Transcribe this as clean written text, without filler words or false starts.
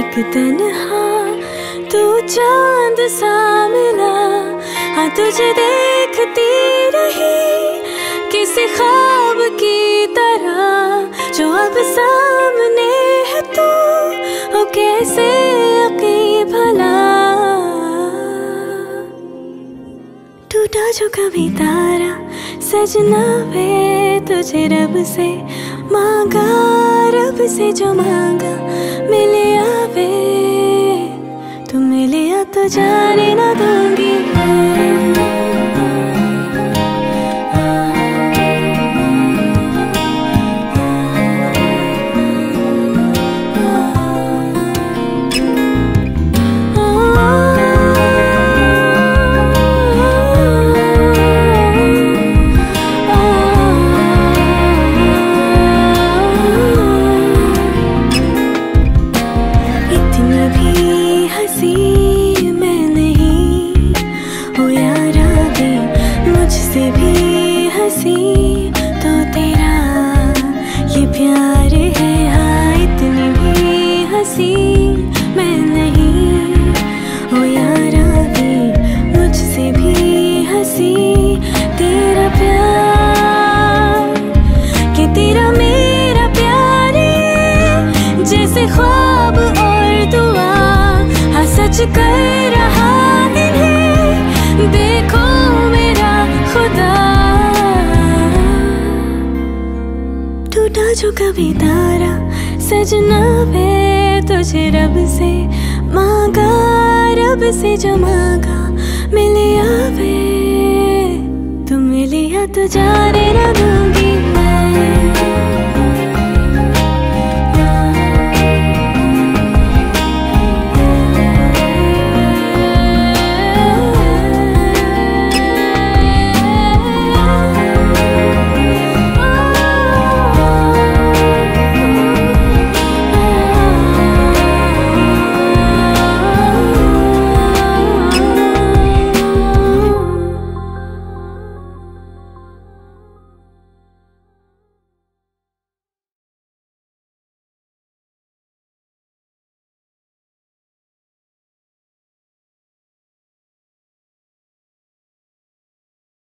एक तन्हा तू चांद सा मिला, हाँ तुझे देखती रही किसी ख्वाब की तरह जो अब सामने है तू, ओ कैसे यकीन भला। टूटा जो कभी तारा सजना वे तुझे रब से मांगा, रब से जो मांगा मिले आवे, तू मिले या तो जाने ना दूंगी। मुझसे भी हंसी तो तेरा ये प्यार है, हाँ इतनी भी हंसी मैं नहीं हो यारा भी, मुझसे भी हंसी तेरा प्यार, कि तेरा मेरा प्यार जैसे ख्वाब और दुआ, हाँ सच कर रहा इन्हें देखो खुदा। टूटा जो कभी तारा सजना वे तुझे रब से मांगा, रब से जो मांगा मिले आवे, तू मिले या तो जाने ना दूंगी।